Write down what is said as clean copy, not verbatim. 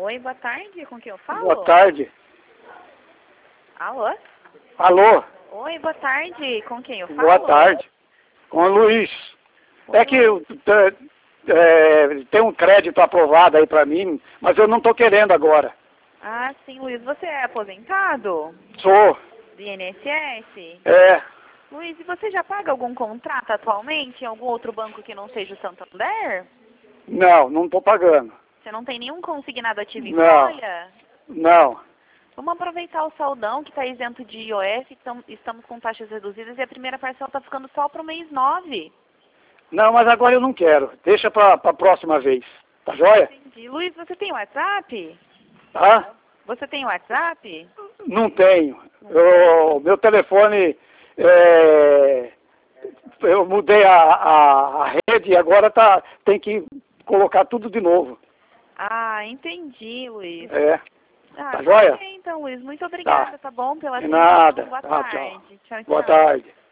Oi, boa tarde. Com quem eu falo? Boa tarde. Alô? Alô? Oi, boa tarde. Com quem eu falo? Boa tarde. Com o Luiz. Oi, É que tem um crédito aprovado aí pra mim, mas eu não tô querendo agora. Ah, sim, Luiz. Você é aposentado? Sou. Do INSS? É. Luiz, e você já paga algum contrato atualmente em algum outro banco que não seja o Santander? Não tô pagando. Você não tem nenhum consignado ativo em Não. folha? Não. Vamos aproveitar o saldão que está isento de IOF, estamos com taxas reduzidas e a primeira parcela está ficando só para o mês 9. Não, mas agora eu não quero. Deixa pra próxima vez. Tá joia? Entendi. Luiz, você tem WhatsApp? Tá? Você tem WhatsApp? Não tenho. Meu telefone, eu mudei a rede e agora tem que colocar tudo de novo. Ah, entendi, Luiz. É. Ah, Tá joia? ok, então, Luiz. Muito obrigada, tá bom? Pela De atenção. nada. Boa Tchau. tarde. Tchau, Boa tchau. tarde.